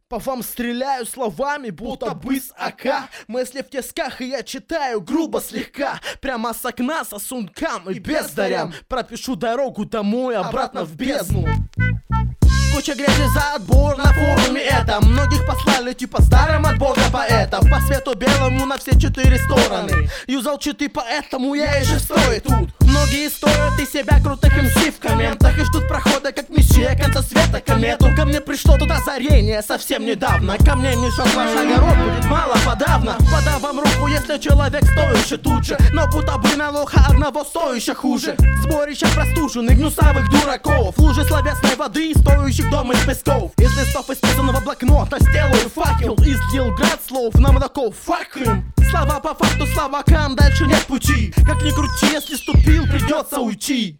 По вам стреляю словами, будто бы с АК. Мысли в тисках, и я читаю грубо слегка. Прямо с окна сосункам и бездарям пропишу дорогу домой, обратно в бездну. Куча грязи за отбор на форуме это. Многих послали типа старым от бога поэтов. По свету белому на все 4 стороны. Юзал читы, поэтому я и шестой тут. Многие стоят из себя крутых МС в комментах и ждут прохода как мессия конца света комету. Ко мне пришло тут озарение совсем недавно. Ко мне мешок ваш огород будет мало подавно. Подам вам руку, если человек стоящий тут же. Но будто бы на лоха одного стоящего хуже. Сборище простуженных гнусавых дураков. Лужи словесной воды, стоящих дома из песков. Из листов исписанного блокнота сделаю факел. Излил град слов на молоко, fuck him. Слова по факту, словакам, дальше нет пути. Как ни крути, если ступил, придется уйти.